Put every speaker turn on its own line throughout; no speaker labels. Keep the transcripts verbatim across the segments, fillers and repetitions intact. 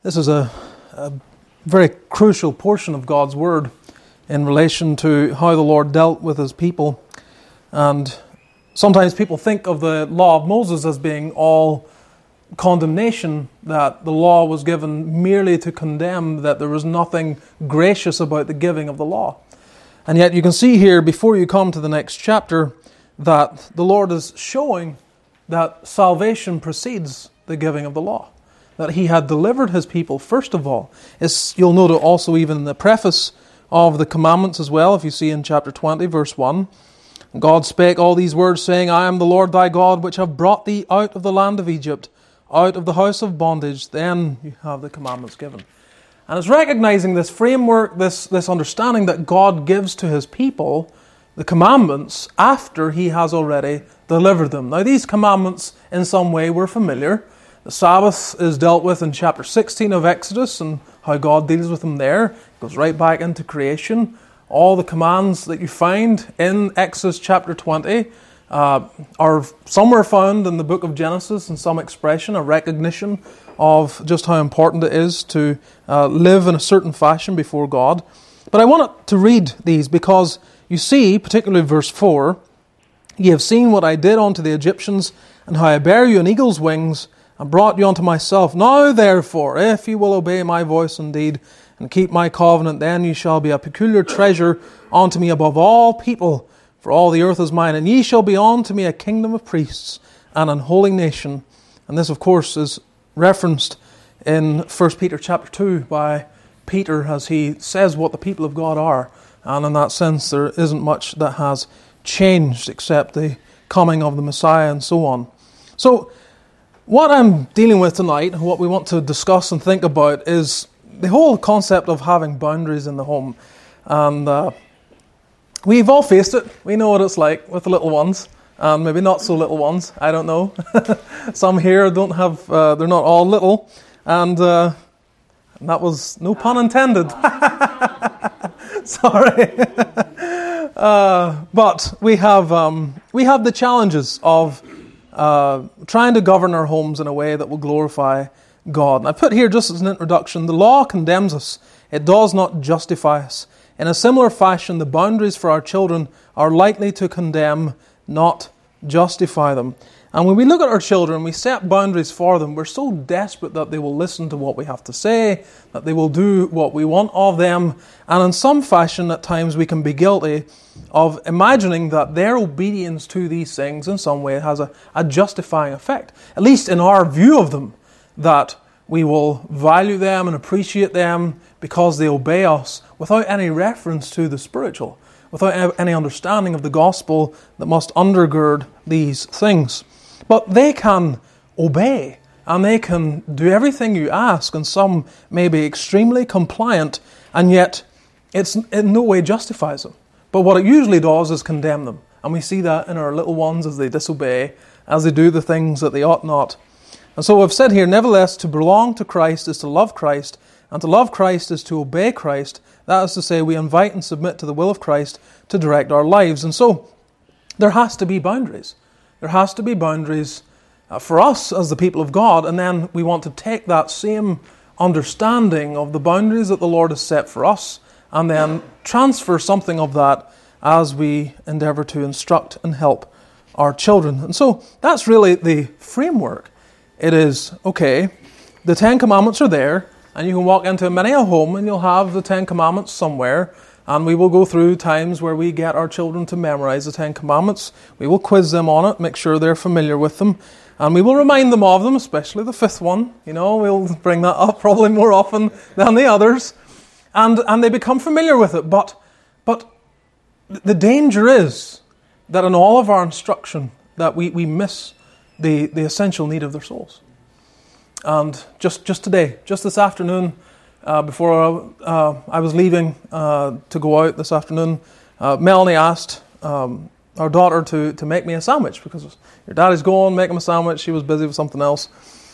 This is a, a very crucial portion of God's Word in relation to how the Lord dealt with His people. And sometimes people think of the law of Moses as being all condemnation, that the law was given merely to condemn, that there was nothing gracious about the giving of the law. And yet you can see here, before you come to the next chapter, that the Lord is showing that salvation precedes the giving of the law. That He had delivered His people first of all. It's, you'll note it also even in the preface of the commandments as well, if you see in chapter twenty, verse one. God spake all these words, saying, I am the Lord thy God, which have brought thee out of the land of Egypt, out of the house of bondage. Then you have the commandments given. And it's recognizing this framework, this, this understanding that God gives to His people, the commandments, after He has already delivered them. Now these commandments in some way were familiar. The Sabbath is dealt with in chapter sixteen of Exodus and how God deals with them there. It goes right back into creation. All the commands that you find in Exodus chapter twenty uh, are somewhere found in the book of Genesis in some expression, a recognition of just how important it is to uh, live in a certain fashion before God. But I want to read these because you see, particularly verse four, Ye have seen what I did unto the Egyptians, and how I bare you on eagle's wings, and brought you unto myself. Now therefore, if ye will obey my voice indeed, and keep my covenant, then ye shall be a peculiar treasure unto me above all people, for all the earth is mine. And ye shall be unto me a kingdom of priests, and an holy nation. And this, of course, is referenced in First Peter chapter two by Peter, as he says what the people of God are. And in that sense, there isn't much that has changed except the coming of the Messiah and so on. So, what I'm dealing with tonight, what we want to discuss and think about, is the whole concept of having boundaries in the home. And uh, we've all faced it. We know what it's like with the little ones, and maybe not so little ones. I don't know. Some here don't have, uh, they're not all little. And uh, that was no pun intended. Sorry. uh, but we have um, we have the challenges of Uh, trying to govern our homes in a way that will glorify God. And I put here just as an introduction, the law condemns us. It does not justify us. In a similar fashion, the boundaries for our children are likely to condemn, not justify them. And when we look at our children, we set boundaries for them. We're so desperate that they will listen to what we have to say, that they will do what we want of them. And in some fashion, at times, we can be guilty of imagining that their obedience to these things in some way has a, a justifying effect. At least in our view of them, that we will value them and appreciate them because they obey us without any reference to the spiritual, without any understanding of the gospel that must undergird these things. But they can obey, and they can do everything you ask, and some may be extremely compliant, and yet it's in no way justifies them. But what it usually does is condemn them. And we see that in our little ones as they disobey, as they do the things that they ought not. And so I've said here, nevertheless, to belong to Christ is to love Christ, and to love Christ is to obey Christ. That is to say, we invite and submit to the will of Christ to direct our lives. And so there has to be boundaries. There has to be boundaries uh, for us as the people of God, and then we want to take that same understanding of the boundaries that the Lord has set for us and then transfer something of that as we endeavour to instruct and help our children. And so that's really the framework. It is, okay, the Ten Commandments are there, and you can walk into many a home and you'll have the Ten Commandments somewhere, and we will go through times where we get our children to memorize the Ten Commandments. We will quiz them on it, make sure they're familiar with them, and we will remind them of them, especially the fifth one. You know, we'll bring that up probably more often than the others. And and they become familiar with it. But but the danger is that in all of our instruction that we, we miss the, the essential need of their souls. And just, just today, just this afternoon, uh, before uh, I was leaving uh, to go out this afternoon, uh, Melanie asked um, our daughter to, to make me a sandwich because your daddy's gone, make him a sandwich. She was busy with something else.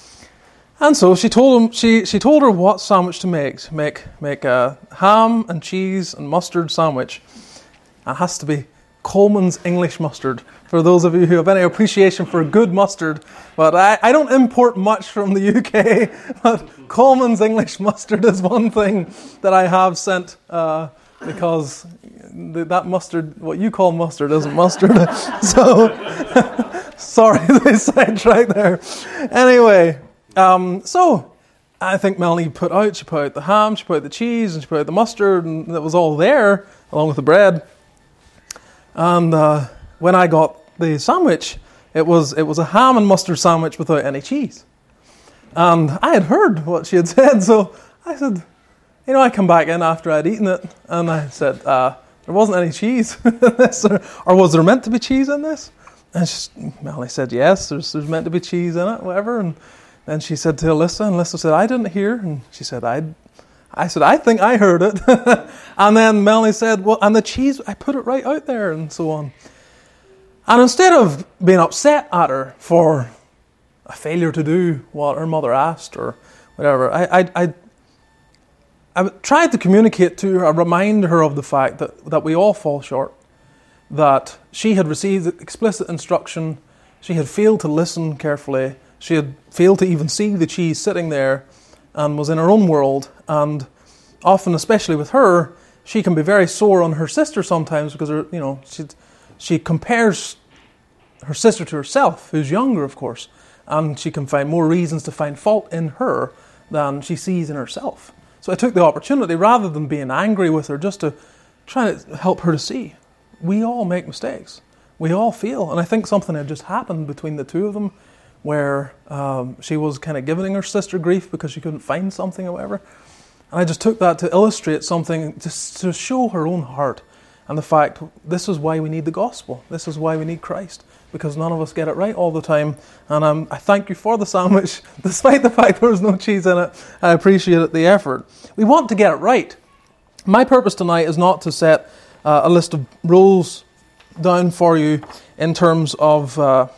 And so she told him. She she told her what sandwich to make. Make make a ham and cheese and mustard sandwich. It has to be Coleman's English mustard, for those of you who have any appreciation for good mustard. But I, I don't import much from the U K, but Coleman's English mustard is one thing that I have sent, uh, because the, that mustard, what you call mustard, isn't mustard. So, sorry, they sidetracked there. Anyway, um, so I think Melanie put out, she put out the ham, she put out the cheese, and she put out the mustard, and it was all there, along with the bread. And uh, when I got the sandwich, it was it was a ham and mustard sandwich without any cheese. And I had heard what she had said, so I said, you know, I come back in after I'd eaten it, and I said, uh, there wasn't any cheese in this, or, or was there meant to be cheese in this? And she, Melanie said, yes, there's there's meant to be cheese in it, whatever. And then she said to Alyssa, and Alyssa said, I didn't hear. And she said, I I said, I think I heard it. And then Melanie said, well, and the cheese, I put it right out there, and so on. And instead of being upset at her for a failure to do what her mother asked or whatever, I I, I, I tried to communicate to her, remind her of the fact that, that we all fall short, that she had received explicit instruction, she had failed to listen carefully, she had failed to even see the cheese sitting there, and was in her own world. And often, especially with her, she can be very sore on her sister sometimes because her, you know, she she compares her sister to herself, who's younger, of course, and she can find more reasons to find fault in her than she sees in herself. So I took the opportunity, rather than being angry with her, just to try to help her to see we all make mistakes, we all fail, and I think something had just happened between the two of them, where um, she was kind of giving her sister grief because she couldn't find something or whatever. And I just took that to illustrate something, just to show her own heart and the fact this is why we need the gospel. This is why we need Christ, because none of us get it right all the time. And um, I thank you for the sandwich, despite the fact there was no cheese in it. I appreciate the effort. We want to get it right. My purpose tonight is not to set uh, a list of rules down for you in terms of Uh,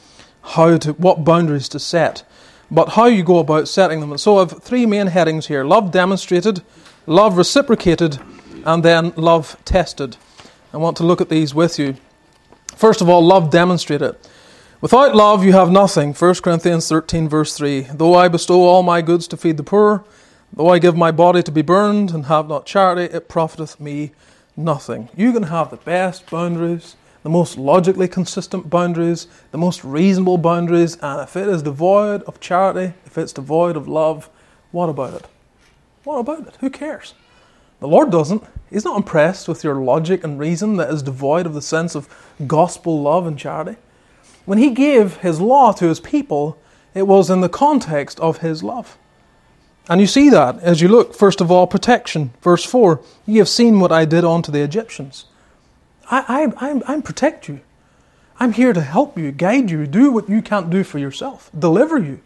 how to, what boundaries to set, but how you go about setting them. And so I have three main headings here: love demonstrated, love reciprocated, and then love tested. I want to look at these with you. First of all, love demonstrated. Without love you have nothing. First Corinthians thirteen verse three. Though I bestow all my goods to feed the poor, though I give my body to be burned and have not charity, it profiteth me nothing. You can have the best boundaries, the most logically consistent boundaries, the most reasonable boundaries, and if it is devoid of charity, if it's devoid of love, what about it? What about it? Who cares? The Lord doesn't. He's not impressed with your logic and reason that is devoid of the sense of gospel love and charity. When He gave His law to His people, it was in the context of His love. And you see that as you look. First of all, protection. Verse four, ye have seen what I did unto the Egyptians. I, I, I'm, I'm protect you. I'm here to help you, guide you, do what you can't do for yourself, deliver you.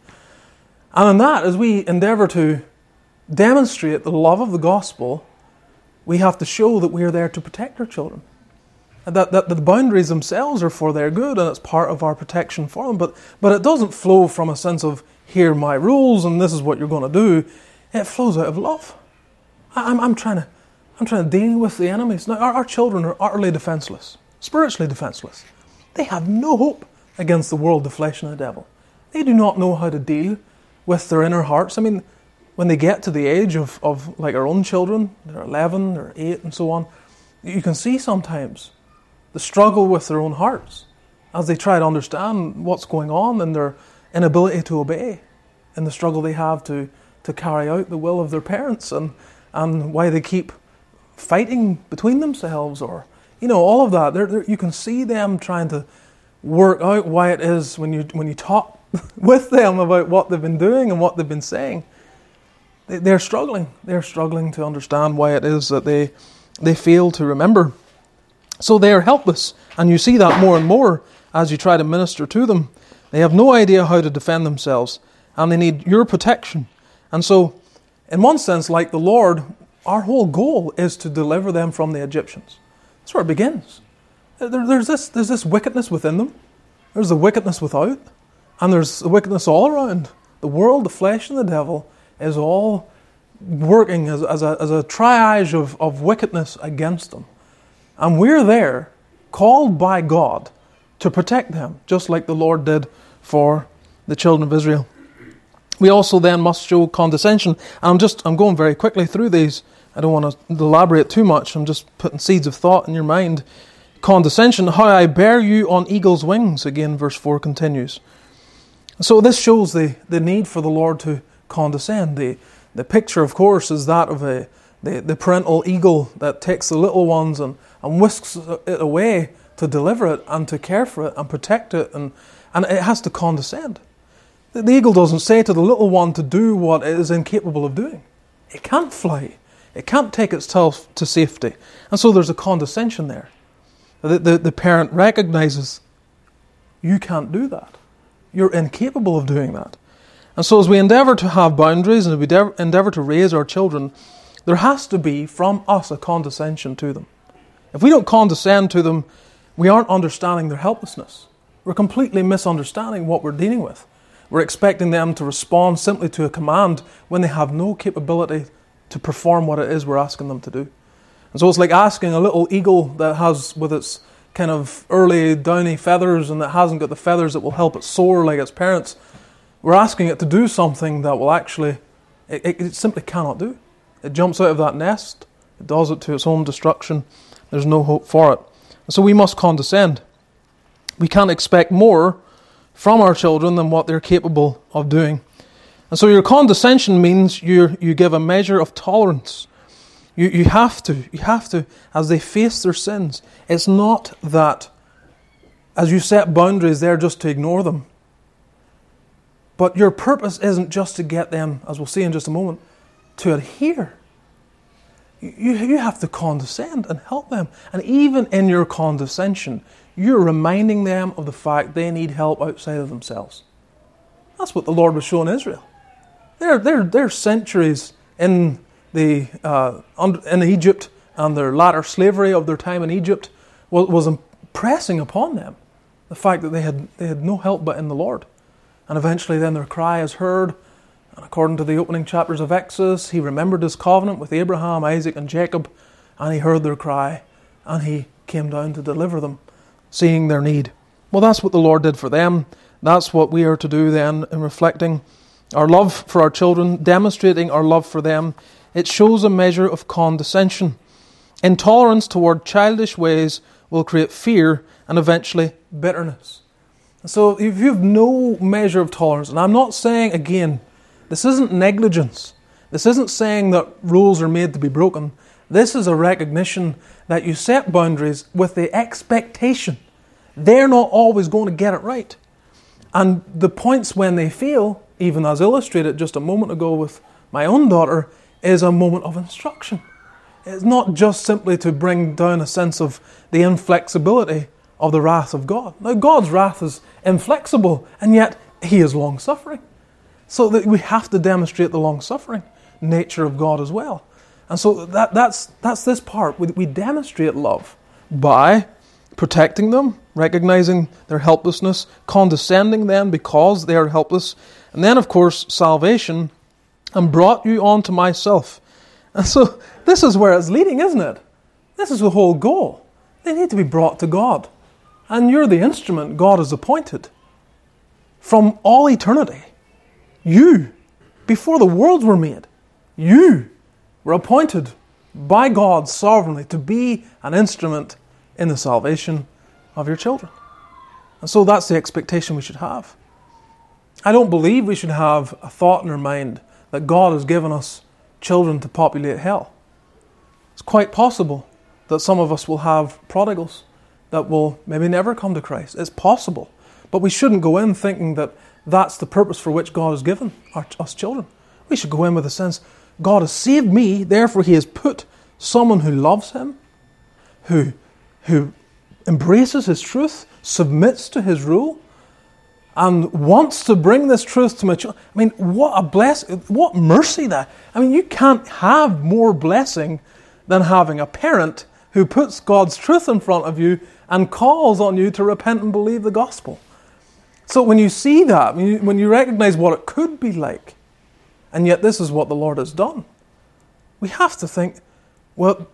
And in that, as we endeavour to demonstrate the love of the gospel, we have to show that we are there to protect our children. And that, that the boundaries themselves are for their good, and it's part of our protection for them. But, but it doesn't flow from a sense of, here are my rules, and this is what you're going to do. It flows out of love. I, I'm, I'm trying to... I'm trying to deal with the enemies. Now, our, our children are utterly defenseless, spiritually defenseless. They have no hope against the world, the flesh, and the devil. They do not know how to deal with their inner hearts. I mean, when they get to the age of, of like our own children, they're eleven, they're eight, and so on, you can see sometimes the struggle with their own hearts as they try to understand what's going on and their inability to obey, and the struggle they have to, to carry out the will of their parents, and, and why they keep fighting between themselves, or, you know, all of that. They're, they're, you can see them trying to work out why it is when you when you talk with them about what they've been doing and what they've been saying. They, they're struggling. They're struggling to understand why it is that they they fail to remember. So they are helpless, and you see that more and more as you try to minister to them. They have no idea how to defend themselves, and they need your protection. And so, in one sense, like the Lord, our whole goal is to deliver them from the Egyptians. That's where it begins. There, there's this there's this wickedness within them. There's the wickedness without. And there's the wickedness all around. The world, the flesh, and the devil is all working as, as, a, as a triage of, of wickedness against them. And we're there called by God to protect them, just like the Lord did for the children of Israel. We also then must show condescension. And I'm just, I'm going very quickly through these. I don't want to elaborate too much. I'm just putting seeds of thought in your mind. Condescension, how I bear you on eagle's wings. Again, verse four continues. So this shows the, the need for the Lord to condescend. The, the picture, of course, is that of a the, the parental eagle that takes the little ones and, and whisks it away to deliver it and to care for it and protect it. And, and it has to condescend. The, the eagle doesn't say to the little one to do what it is incapable of doing. It can't fly. It can't take itself to safety. And so there's a condescension there. The, the, the parent recognizes, you can't do that. You're incapable of doing that. And so as we endeavour to have boundaries and we endeavour to raise our children, there has to be from us a condescension to them. If we don't condescend to them, we aren't understanding their helplessness. We're completely misunderstanding what we're dealing with. We're expecting them to respond simply to a command when they have no capability to perform what it is we're asking them to do. And so it's like asking a little eagle that has, with its kind of early downy feathers and that hasn't got the feathers that will help it soar like its parents, we're asking it to do something that will actually, it, it, it simply cannot do. It jumps out of that nest, it does it to its own destruction, there's no hope for it. And so we must condescend. We can't expect more from our children than what they're capable of doing. And so your condescension means you you give a measure of tolerance. You you have to, you have to, as they face their sins. It's not that as you set boundaries, they're just to ignore them. But your purpose isn't just to get them, as we'll see in just a moment, to adhere. You, you have to condescend and help them. And even in your condescension, you're reminding them of the fact they need help outside of themselves. That's what the Lord was showing Israel. They're, they're, they're centuries in the uh, in Egypt, and their latter slavery of their time in Egypt was, was impressing upon them the fact that they had they had no help but in the Lord. And eventually then their cry is heard, and according to the opening chapters of Exodus, He remembered His covenant with Abraham, Isaac and Jacob, and He heard their cry, and He came down to deliver them, seeing their need. Well, that's what the Lord did for them. That's what we are to do then in reflecting our love for our children, demonstrating our love for them. It shows a measure of condescension. Intolerance toward childish ways will create fear and eventually bitterness. So if you have no measure of tolerance, and I'm not saying, again, this isn't negligence. This isn't saying that rules are made to be broken. This is a recognition that you set boundaries with the expectation they're not always going to get it right. And the points when they fail, even as illustrated just a moment ago with my own daughter, is a moment of instruction. It's not just simply to bring down a sense of the inflexibility of the wrath of God. Now, God's wrath is inflexible, and yet He is long-suffering. So that we have to demonstrate the long-suffering nature of God as well. And so that, that's, that's this part. We, we demonstrate love by protecting them, recognizing their helplessness, condescending them because they are helpless. And then, of course, salvation, and brought you unto myself. And so this is where it's leading, isn't it? This is the whole goal. They need to be brought to God. And you're the instrument God has appointed from all eternity. You, before the worlds were made, you were appointed by God sovereignly to be an instrument in the salvation of your children. And so that's the expectation we should have. I don't believe we should have a thought in our mind that God has given us children to populate hell. It's quite possible that some of us will have prodigals that will maybe never come to Christ. It's possible. But we shouldn't go in thinking that that's the purpose for which God has given our, us children. We should go in with a sense, God has saved me, therefore He has put someone who loves Him, who, who embraces His truth, submits to His rule, and wants to bring this truth to my children. I mean, what a blessing, what mercy that. I mean, you can't have more blessing than having a parent who puts God's truth in front of you and calls on you to repent and believe the gospel. So when you see that, when you, when you recognize what it could be like, and yet this is what the Lord has done, we have to think, well,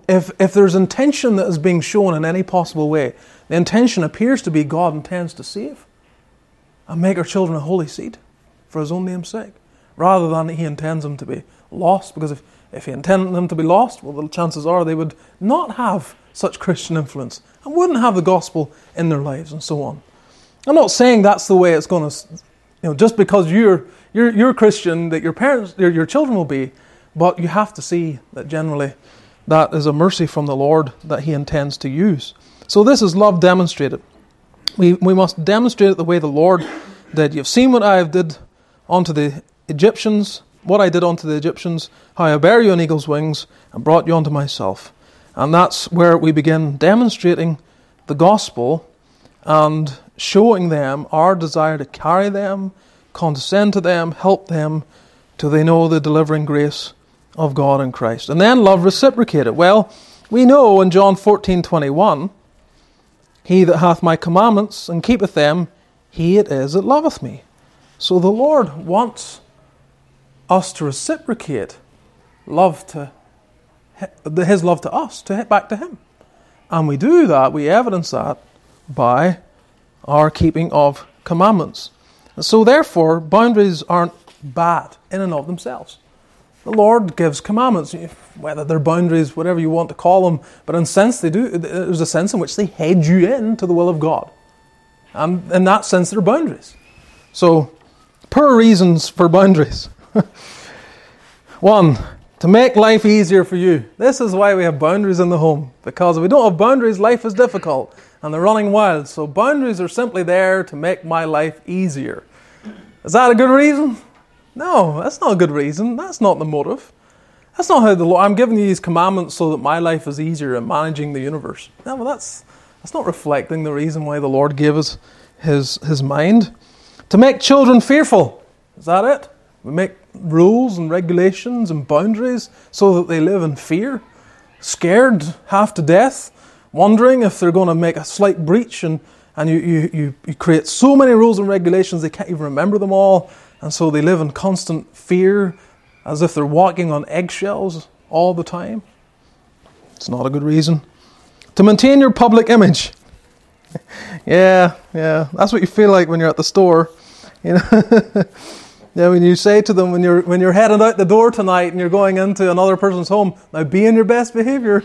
if, if there's intention that is being shown in any possible way, the intention appears to be God intends to save and make our children a holy seed for His own name's sake, rather than He intends them to be lost. Because if, if He intended them to be lost, well, the chances are they would not have such Christian influence and wouldn't have the gospel in their lives and so on. I'm not saying that's the way it's going to, you know, just because you're you're you're Christian that your parents, your, your children will be, but you have to see that generally that is a mercy from the Lord that He intends to use. So this is love demonstrated. We we must demonstrate it the way the Lord did. You've seen what I did unto the Egyptians, what I did unto the Egyptians, how I bare you on eagle's wings and brought you unto myself. And that's where we begin demonstrating the gospel and showing them our desire to carry them, condescend to them, help them, till they know the delivering grace of God in Christ. And then love reciprocated. Well, we know in John fourteen twenty-one, he that hath my commandments and keepeth them, he it is that loveth me. So the Lord wants us to reciprocate love to His love to us, to hit back to Him. And we do that, we evidence that by our keeping of commandments. And so therefore, boundaries aren't bad in and of themselves. The Lord gives commandments, whether they're boundaries, whatever you want to call them, but in a sense they do. There's a sense in which they head you into the will of God. And in that sense, they're boundaries. So, per reasons for boundaries. One, to make life easier for you. This is why we have boundaries in the home. Because if we don't have boundaries, life is difficult. And they're running wild. So boundaries are simply there to make my life easier. Is that a good reason? No, that's not a good reason. That's not the motive. That's not how the Lord... I'm giving you these commandments so that my life is easier in managing the universe. No, well, that's that's not reflecting the reason why the Lord gave us His, his mind. To make children fearful. Is that it? We make rules and regulations and boundaries so that they live in fear, scared half to death, wondering if they're going to make a slight breach, and, and you, you, you, you create so many rules and regulations they can't even remember them all, and so they live in constant fear as if they're walking on eggshells all the time. It's not a good reason. To maintain your public image. yeah, yeah, that's what you feel like when you're at the store. You know, yeah, when you say to them when you're when you're heading out the door tonight and you're going into another person's home, now be in your best behavior.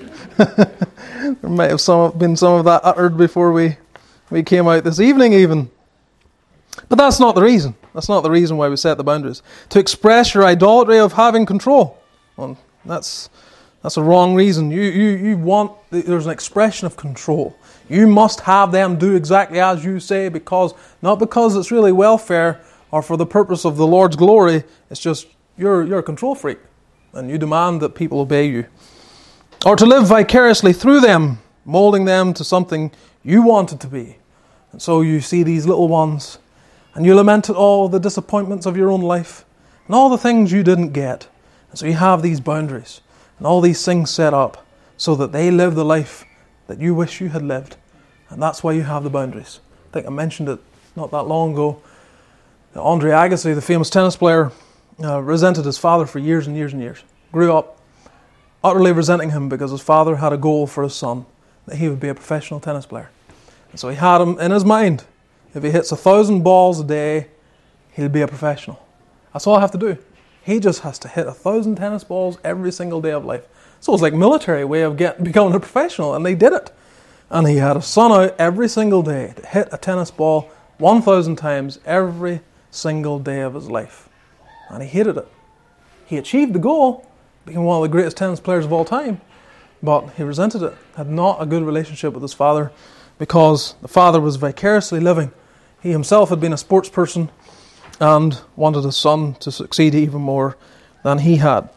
There might have some been some of that uttered before we we came out this evening, even. But that's not the reason. That's not the reason why we set the boundaries. To express your idolatry of having control. Well, that's that's a wrong reason. You you you want there's an expression of control. You must have them do exactly as you say, because not because it's really welfare or for the purpose of the Lord's glory. It's just you're you're a control freak, and you demand that people obey you. Or to live vicariously through them, molding them to something you want it to be. And so you see these little ones, and you lament at all the disappointments of your own life, and all the things you didn't get. And so you have these boundaries, and all these things set up, so that they live the life that you wish you had lived. And that's why you have the boundaries. I think I mentioned it not that long ago. Andre Agassi, the famous tennis player, uh, resented his father for years and years and years. Grew up utterly resenting him because his father had a goal for his son, that he would be a professional tennis player. And so he had him in his mind. If he hits a thousand balls a day, he'll be a professional. That's all I have to do. He just has to hit a thousand tennis balls every single day of life. So it's like a military way of get, becoming a professional, and they did it. And he had a son out every single day to hit a tennis ball one thousand times every single day of his life. And he hated it. He achieved the goal, became one of the greatest tennis players of all time, but he resented it, had not a good relationship with his father, because the father was vicariously living. He himself had been a sports person and wanted his son to succeed even more than he had.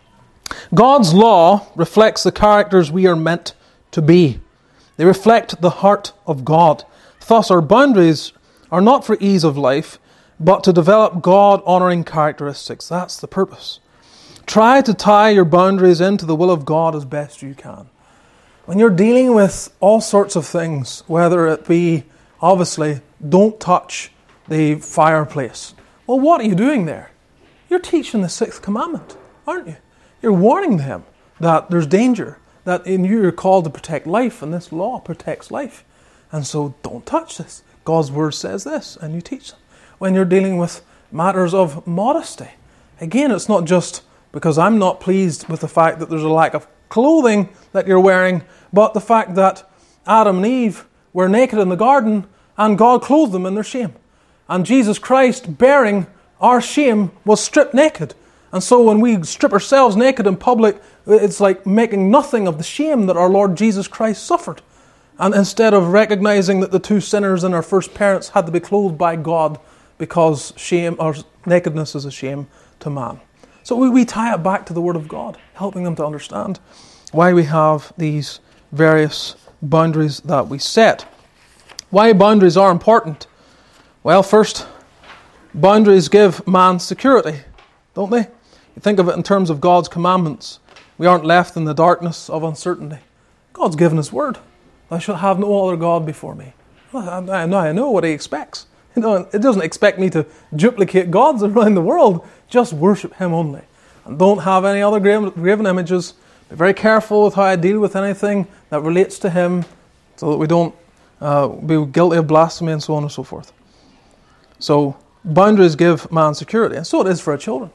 God's law reflects the characters we are meant to be. They reflect the heart of God. Thus, our boundaries are not for ease of life, but to develop God-honoring characteristics. That's the purpose. Try to tie your boundaries into the will of God as best you can. When you're dealing with all sorts of things, whether it be, obviously, don't touch the fireplace. Well, what are you doing there? You're teaching the sixth commandment, aren't you? You're warning them that there's danger, that in you you're called to protect life, and this law protects life. And so don't touch this. God's word says this, and you teach them. When you're dealing with matters of modesty, again, it's not just because I'm not pleased with the fact that there's a lack of clothing that you're wearing, but the fact that Adam and Eve were naked in the garden, and God clothed them in their shame. And Jesus Christ, bearing our shame, was stripped naked. And so when we strip ourselves naked in public, it's like making nothing of the shame that our Lord Jesus Christ suffered. And instead of recognizing that the two sinners and our first parents had to be clothed by God because shame or nakedness is a shame to man. So we, we tie it back to the Word of God, helping them to understand why we have these various boundaries that we set. Why boundaries are important? Well, first, boundaries give man security, don't they? You think of it in terms of God's commandments. We aren't left in the darkness of uncertainty. God's given His word. Thou shalt have no other God before me. Well, I, I know what He expects. You know, it doesn't expect me to duplicate gods around the world. Just worship Him only. And don't have any other graven images. Be very careful with how I deal with anything that relates to Him, so that we don't uh, be guilty of blasphemy and so on and so forth. So, boundaries give man security, and so it is for our children.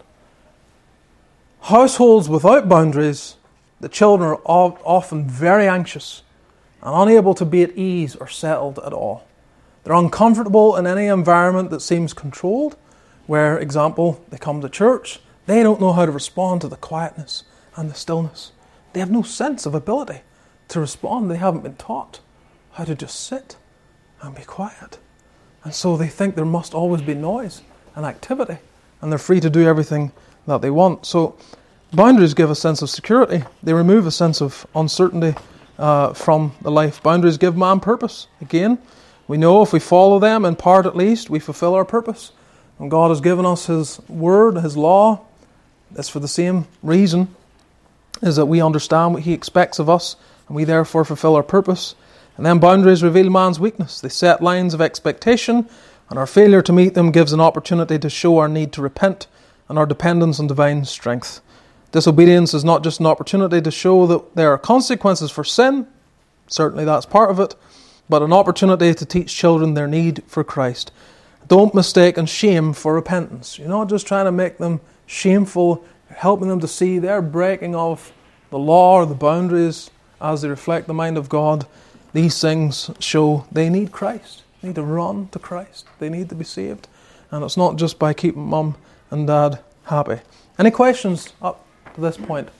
Households without boundaries, the children are often very anxious and unable to be at ease or settled at all. They're uncomfortable in any environment that seems controlled, where, example, they come to church, they don't know how to respond to the quietness and the stillness. They have no sense of ability to respond. They haven't been taught how to just sit and be quiet. And so they think there must always be noise and activity, and they're free to do everything that they want. So boundaries give a sense of security. They remove a sense of uncertainty uh, from the life. Boundaries give man purpose. Again, we know if we follow them, in part at least, we fulfill our purpose. And God has given us His word, His law. That's for the same reason, is that we understand what He expects of us, and we therefore fulfill our purpose. And then boundaries reveal man's weakness. They set lines of expectation, and our failure to meet them gives an opportunity to show our need to repent and our dependence on divine strength. Disobedience is not just an opportunity to show that there are consequences for sin, certainly that's part of it, but an opportunity to teach children their need for Christ. Don't mistake shame for repentance. You're not just trying to make them shameful, you're helping them to see their breaking of the law or the boundaries as they reflect the mind of God. These things show they need Christ. They need to run to Christ. They need to be saved. And it's not just by keeping mum and dad happy. Any questions up to this point?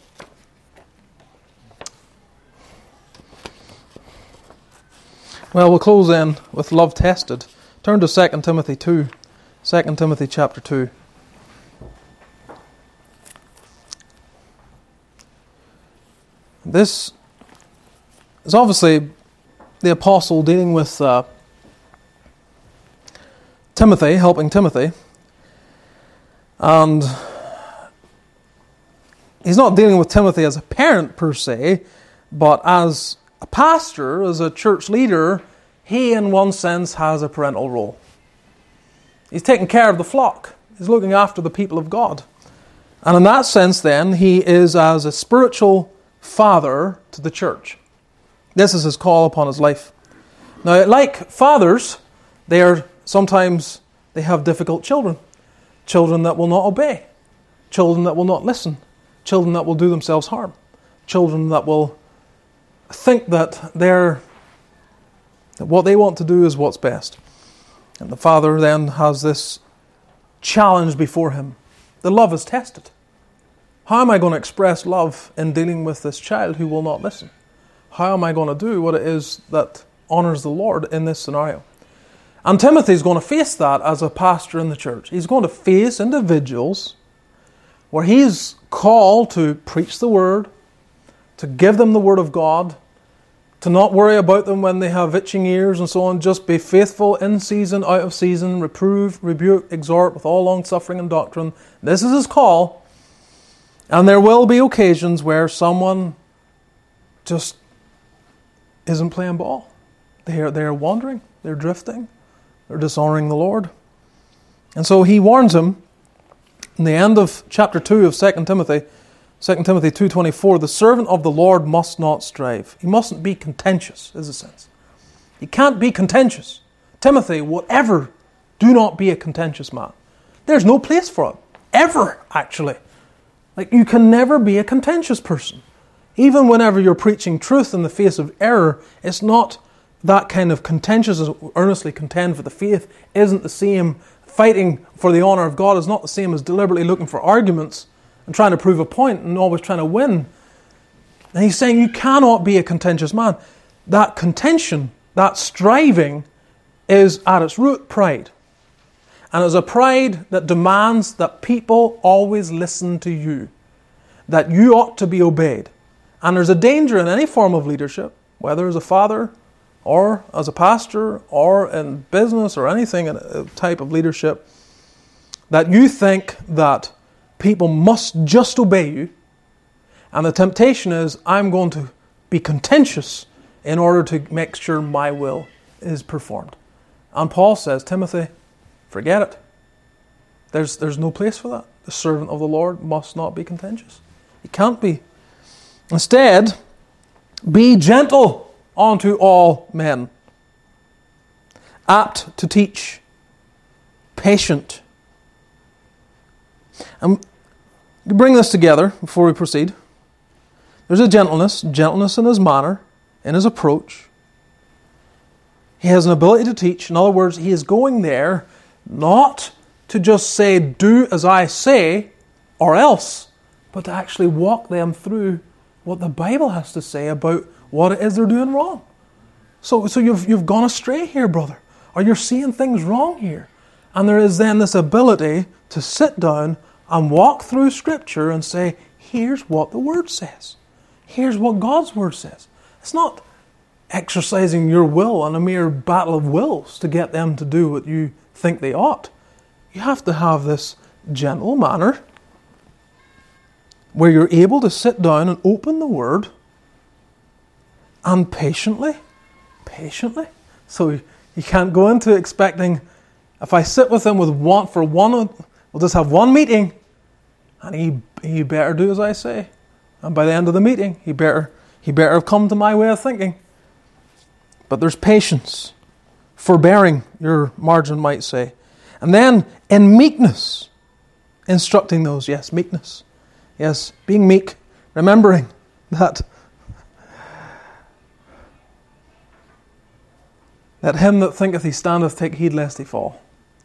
Well, we'll close then with love tested. Turn to Second Timothy two. Second Timothy chapter two. This is obviously the apostle dealing with uh, Timothy, helping Timothy. And he's not dealing with Timothy as a parent per se, but as a pastor, as a church leader, he in one sense has a parental role. He's taking care of the flock. He's looking after the people of God. And in that sense then, he is as a spiritual father to the church. This is his call upon his life. Now, like fathers, they are sometimes they have difficult children. Children that will not obey. Children that will not listen. Children that will do themselves harm. Children that will think that they're that what they want to do is what's best. And the father then has this challenge before him. The love is tested. How am I going to express love in dealing with this child who will not listen? How am I going to do what it is that honors the Lord in this scenario? And Timothy's going to face that as a pastor in the church. He's going to face individuals where he's called to preach the word, to give them the word of God, to not worry about them when they have itching ears and so on. Just be faithful in season, out of season, reprove, rebuke, exhort with all long suffering and doctrine. This is his call. And there will be occasions where someone just isn't playing ball. They're, they're wandering, they're drifting, they're dishonoring the Lord. And so he warns him in the end of chapter two of Second Timothy Second Timothy two twenty-four, the servant of the Lord must not strive. He mustn't be contentious, is the sense. He can't be contentious. Timothy, whatever, do not be a contentious man. There's no place for it. Ever, actually. Like, you can never be a contentious person. Even whenever you're preaching truth in the face of error, it's not that kind of contentious as earnestly contend for the faith isn't the same. Fighting for the honor of God is not the same as deliberately looking for arguments and trying to prove a point and always trying to win. And he's saying you cannot be a contentious man. That contention, that striving, is at its root pride. And it's a pride that demands that people always listen to you, that you ought to be obeyed. And there's a danger in any form of leadership, whether as a father or as a pastor or in business or anything in a type of leadership, that you think that people must just obey you. And the temptation is, I'm going to be contentious in order to make sure my will is performed. And Paul says, Timothy, forget it. There's, there's no place for that. The servant of the Lord must not be contentious. He can't be. Instead, be gentle unto all men, apt to teach, patient. And to bring this together before we proceed, there's a gentleness, gentleness in his manner, in his approach. He has an ability to teach. In other words, he is going there not to just say, do as I say, or else, but to actually walk them through what the Bible has to say about what it is they're doing wrong. So, so you've, you've gone astray here, brother. Or you're seeing things wrong here. And there is then this ability to sit down and walk through Scripture and say, here's what the Word says. Here's what God's Word says. It's not exercising your will on a mere battle of wills to get them to do what you think they ought. You have to have this gentle manner where you're able to sit down and open the Word and patiently, patiently. So you can't go into expecting, if I sit with him with one for one, we'll just have one meeting, and he he better do as I say. And by the end of the meeting, he better he better have come to my way of thinking. But there's patience, forbearing, your margin might say. And then in meekness, instructing those, yes, meekness. Yes, being meek, remembering that that him that thinketh he standeth, take heed lest he fall.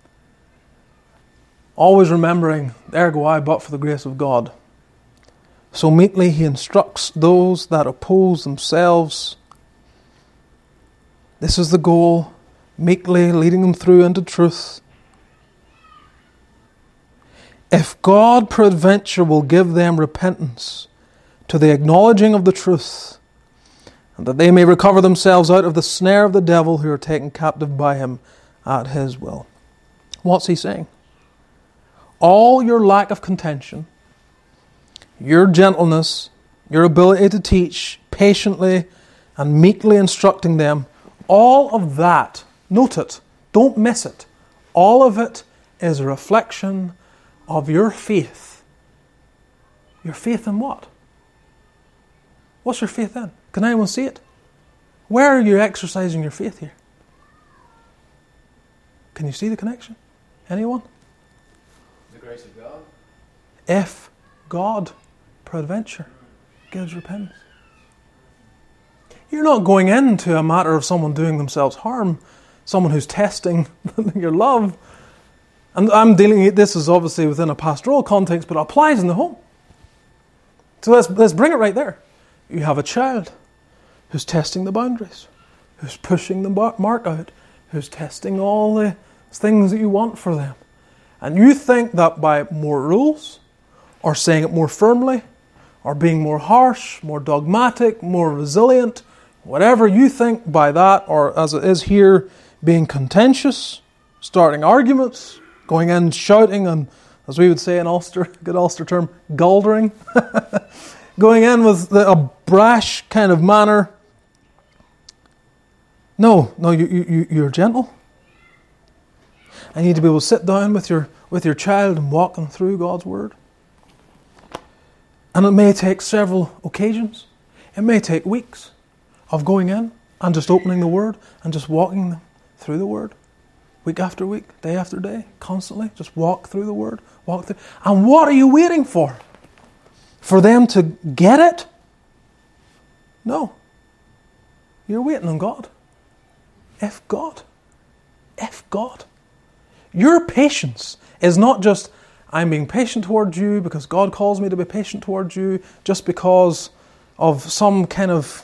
Always remembering, there go I, but for the grace of God. So meekly he instructs those that oppose themselves. This is the goal, meekly leading them through into truth. If God peradventure will give them repentance to the acknowledging of the truth, and that they may recover themselves out of the snare of the devil who are taken captive by him at his will. What's he saying? All your lack of contention, your gentleness, your ability to teach patiently and meekly instructing them, all of that, note it, don't miss it, all of it is a reflection of your faith. Your faith in what? What's your faith in? Can anyone see it? Where are you exercising your faith here? Can you see the connection? Anyone?
The grace of God.
If God, peradventure, gives repentance. You're not going into a matter of someone doing themselves harm, someone who's testing your love. And I'm dealing, this is obviously within a pastoral context, but it applies in the home. So let's, let's bring it right there. You have a child who's testing the boundaries, who's pushing the mark out, who's testing all the things that you want for them. And you think that by more rules, or saying it more firmly, or being more harsh, more dogmatic, more resilient, whatever you think by that, or as it is here, being contentious, starting arguments, going in shouting and, as we would say in Ulster, good Ulster term, guldering, going in with the, a brash kind of manner. No, no, you, you, you're gentle. And you need to be able to sit down with your with your child and walk them through God's Word. And it may take several occasions. It may take weeks of going in and just opening the Word and just walking them through the Word. Week after week, day after day, constantly. Just walk through the Word. Walk through. And what are you waiting for? For them to get it? No. You're waiting on God. If God. If God. Your patience is not just, I'm being patient towards you because God calls me to be patient towards you, just because of some kind of,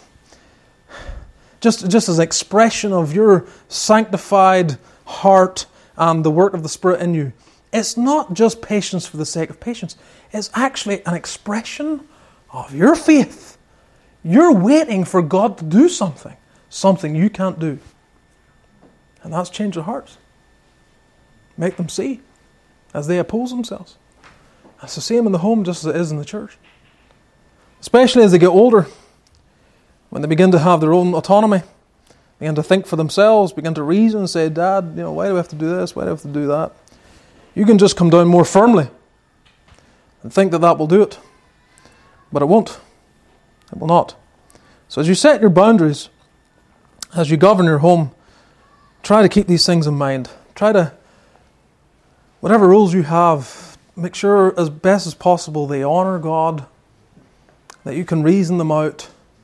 just, just as an expression of your sanctified heart and the work of the Spirit in you. It's not just patience for the sake of patience. It's actually an expression of your faith. You're waiting for God to do something, something you can't do. And that's change their hearts. Make them see as they oppose themselves. It's the same in the home just as it is in the church. Especially as they get older, when they begin to have their own autonomy, begin to think for themselves, begin to reason and say, Dad, you know, why do we have to do this? Why do we have to do that? You can just come down more firmly and think that that will do it. But it won't. It will not. So as you set your boundaries, as you govern your home, try to keep these things in mind. Try to, whatever rules you have, make sure as best as possible they honour God, that you can reason them out.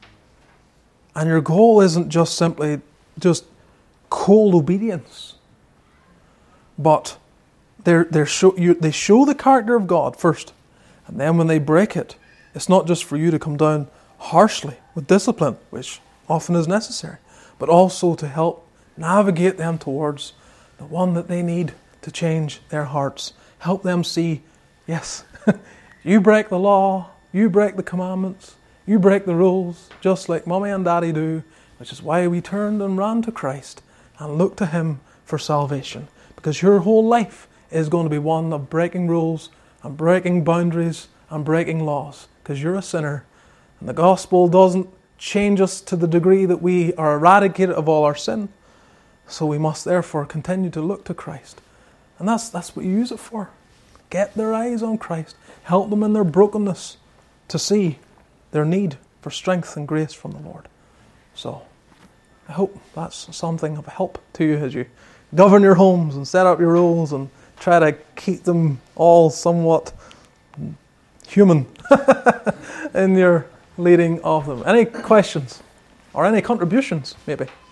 And your goal isn't just simply just cold obedience, but they're, they're show, you, they show the character of God first. And then when they break it, it's not just for you to come down harshly with discipline, which often is necessary, but also to help navigate them towards the one that they need to change their hearts. Help them see, yes, you break the law, you break the commandments, you break the rules, just like Mommy and Daddy do, which is why we turned and ran to Christ and looked to Him for salvation. Because your whole life is going to be one of breaking rules and breaking boundaries and breaking laws. Because you're a sinner. And the gospel doesn't change us to the degree that we are eradicated of all our sin. So we must therefore continue to look to Christ. And that's, that's what you use it for. Get their eyes on Christ. Help them in their brokenness to see their need for strength and grace from the Lord. So, I hope that's something of help to you as you govern your homes and set up your rules and try to keep them all somewhat human in your leading of them. Any questions or any contributions, maybe?